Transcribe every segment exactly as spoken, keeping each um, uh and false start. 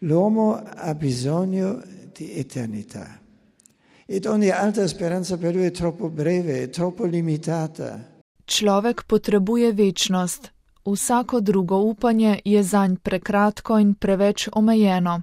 L'uomo ha bisogno di eternità. Ed ogni altra speranza per lui è troppo breve, è troppo limitata. Človek potrebuje večnost. Vsako drugo upanje je zanj prekratko in preveč omejeno.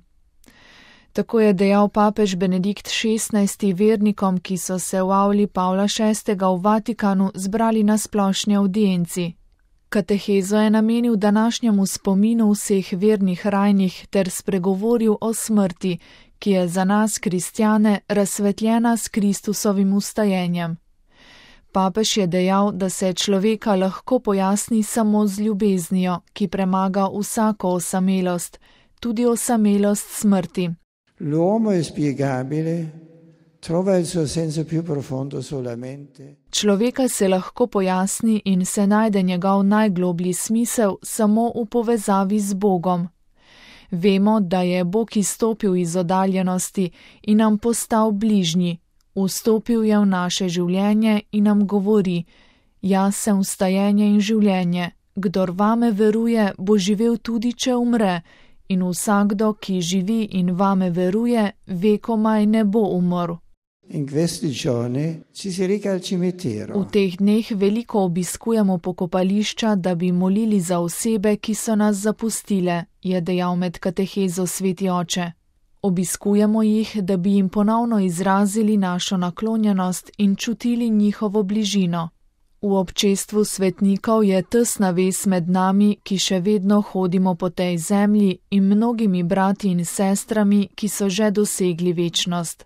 Tako je dejal papež Benedikt šestnajsti vernikom, ki so se v avli Pavla šestega v Vatikanu zbrali na splošni avdienci. Katehezo je namenil današnjemu spominu vseh vernih rajnih ter spregovoril o smrti, ki je za nas, kristjane, razsvetljena s Kristusovim vstajenjem. Papež je dejal, da se človeka lahko pojasni samo z ljubeznijo, ki premaga vsako osamelost, tudi osamelost smrti. L'uomo è spiegabile, trova il suo senso più profondo solamente. Človeka se lahko pojasni in se najde njegov najgloblji smisel samo v povezavi z Bogom. Vemo, da je Bog izstopil iz oddaljenosti in nam postal bližnji. Vstopil je v naše življenje in nam govori: Jaz sem vstajenje in življenje. Kdor vame veruje, bo živel tudi, če umre. In vsakdo, ki živi in vame veruje, vekomaj ne bo umrl. In questi giorni ci si reca al cimitero. V teh dneh veliko obiskujemo pokopališča, da bi molili za osebe, ki so nas zapustile, je dejal med katehezo sveti oče. Obiskujemo jih, da bi jim ponovno izrazili našo naklonjenost in čutili njihovo bližino. V občestvu svetnikov je tesna vez med nami, ki še vedno hodimo po tej zemlji, in mnogimi brati in sestrami, ki so že dosegli večnost.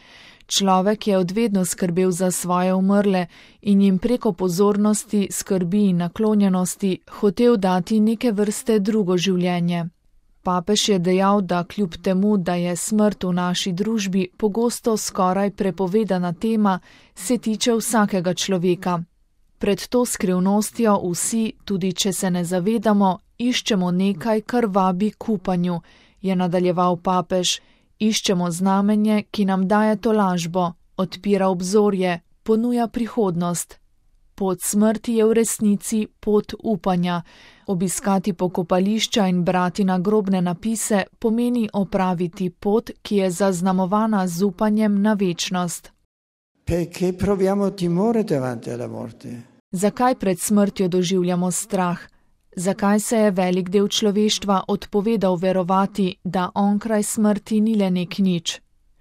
Človek je odvedno skrbel za svoje umrle in jim preko pozornosti, skrbi in naklonjenosti hotel dati neke vrste drugo življenje. Papež je dejal, da kljub temu, da je smrt v naši družbi pogosto skoraj prepovedana tema, se tiče vsakega človeka. Pred to skrivnostjo vsi, tudi če se ne zavedamo, iščemo nekaj, kar vabi k upanju, je nadaljeval papež. Iščemo znamenje, ki nam daje tolažbo, odpira obzorje, ponuja prihodnost. Pot smrti je v resnici pot upanja. Obiskati pokopališča in brati nagrobne napise pomeni opraviti pot, ki je zaznamovana z upanjem na večnost. Perché proviamo timore davanti alla morte? Zakaj pred smrtjo doživljamo strah? Zakaj se je velik del človeštva odpovedal verovati, da onkraj smrti ni le nek nič?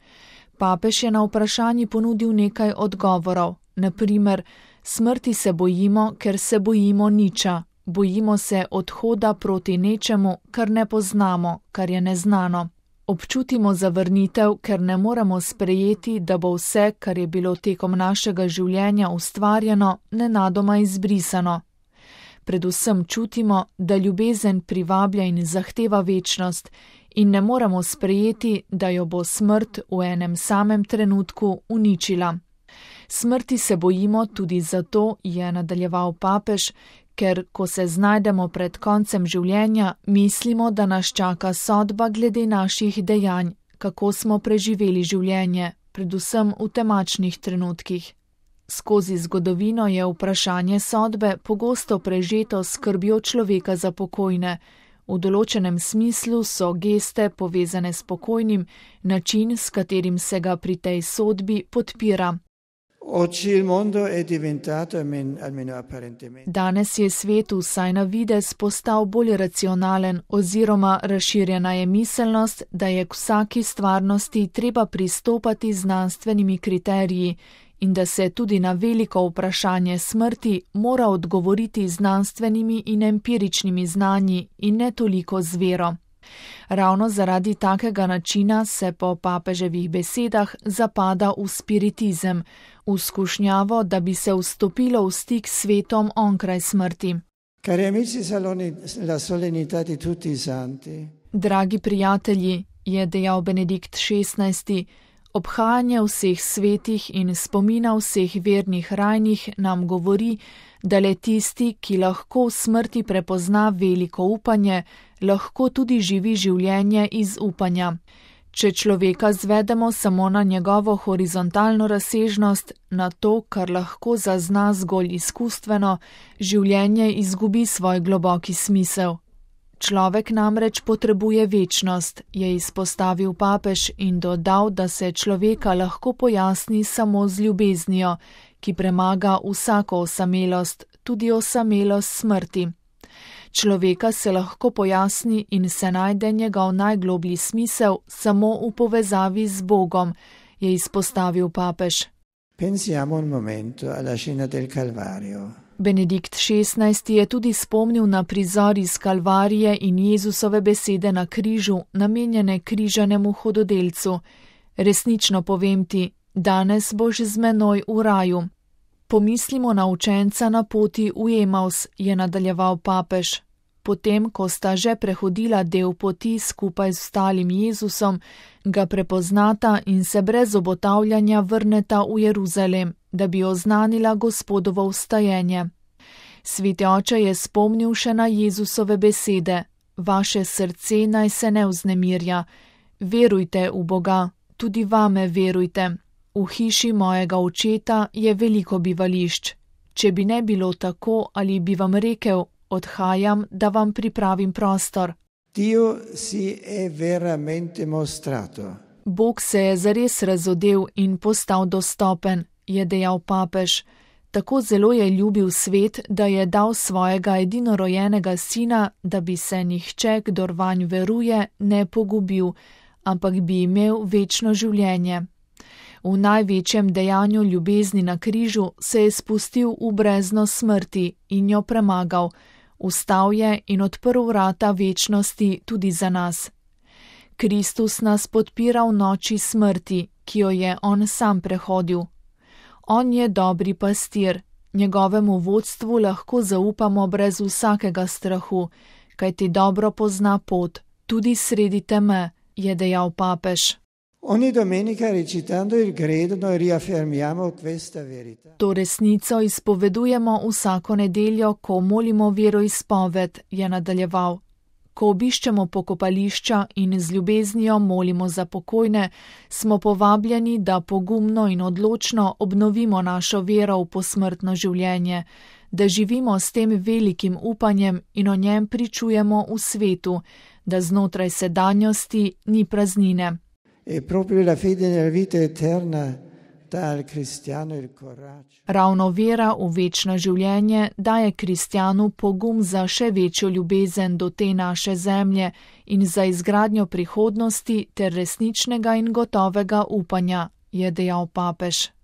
Papež je na vprašanje ponudil nekaj odgovorov. Na primer, smrti se bojimo, ker se bojimo niča. Bojimo se odhoda proti nečemu, kar ne poznamo, kar je neznano. Občutimo zavrnitev, ker ne moremo sprejeti, da bo vse, kar je bilo tekom našega življenja ustvarjeno, nenadoma izbrisano. Predvsem čutimo, da ljubezen privablja in zahteva večnost in ne moremo sprejeti, da jo bo smrt v enem samem trenutku uničila. Smrti se bojimo tudi zato, je nadaljeval papež, ker ko se znajdemo pred koncem življenja, mislimo, da nas čaka sodba glede naših dejanj, kako smo preživeli življenje, predvsem v temačnih trenutkih. Skozi zgodovino je vprašanje sodbe pogosto prežeto skrbjo človeka za pokojne. V določenem smislu so geste povezane s pokojnim, način, s katerim se ga pri tej sodbi podpira. Danes je svet vsaj na videz postal bolj racionalen oziroma razširjena je miselnost, da je k vsaki stvarnosti treba pristopati z znanstvenimi kriteriji in da se tudi na veliko vprašanje smrti mora odgovoriti znanstvenimi in empiričnimi znanji in ne toliko z vero. Ravno zaradi takega načina se po papeževih besedah zapada v spiritizem, v skušnjavo, da bi se vstopilo v stik s svetom onkraj smrti. Dragi prijatelji, je dejal Benedikt šestnajsti, obhajanje vseh svetih in spomina vseh vernih rajnih nam govori, da le tisti, ki lahko v smrti prepozna veliko upanje, lahko tudi živi življenje iz upanja. Če človeka zvedemo samo na njegovo horizontalno razsežnost, na to, kar lahko zazna zgolj izkustveno, življenje izgubi svoj globoki smisel. Človek namreč potrebuje večnost, je izpostavil papež in dodal, da se človeka lahko pojasni samo z ljubeznijo, ki premaga vsako osamelost, tudi osamelost smrti. Človeka se lahko pojasni in se najde njegov najgloblji smisel samo v povezavi z Bogom, je izpostavil papež. Pensiamo un momento alla scena del Calvario. Benedikt šestnajsti je tudi spomnil na prizor iz Kalvarije in Jezusove besede na križu, namenjene križanemu hudodelcu. Resnično povem ti, danes boš z menoj v raju. Pomislimo na učenca na poti v Emaus, je nadaljeval papež. Potem, ko sta že prehodila del poti skupaj z ostalim Jezusom, ga prepoznata in se brez obotavljanja vrneta v Jeruzalem, da bi oznanila Gospodovo vstajenje. Sveti oče je spomnil še na Jezusove besede: Vaše srce naj se ne vznemirja. Verujte v Boga, tudi vame verujte. V hiši mojega očeta je veliko bivališč. Če bi ne bilo tako, ali bi vam rekel: Odhajam, da vam pripravim prostor. Dio si è veramente mostrato. Bog se je zares razodel in postal dostopen, je dejal papež. Tako zelo je ljubil svet, da je dal svojega edinorojenega sina, da bi se nihče, kdor vanj veruje, ne pogubil, ampak bi imel večno življenje. V največjem dejanju ljubezni na križu se je spustil v brezno smrti in jo premagal. Vstal je in odprl vrata večnosti tudi za nas. Kristus nas podpira v noči smrti, ki jo je on sam prehodil. On je dobri pastir, njegovemu vodstvu lahko zaupamo brez vsakega strahu, kajti dobro pozna pot, tudi sredi teme, je dejal papež. Ogni domenica recitando il credo noi riaffermiamo questa verità. To resnico izpovedujemo vsako nedeljo, ko molimo veroizpoved, je nadaljeval. Ko obiščemo pokopališča in z ljubeznijo molimo za pokojne, smo povabljeni, da pogumno in odločno obnovimo našo vero v posmrtno življenje, da živimo s tem velikim upanjem in o njem pričujemo v svetu, da znotraj sedanjosti ni praznine. E proprio la fede nella vita eterna dà al cristiano il coraggio. Ravno vera v večno življenje daje kristjanu pogum za še večjo ljubezen do te naše zemlje in za izgradnjo prihodnosti ter resničnega in gotovega upanja, je dejal papež.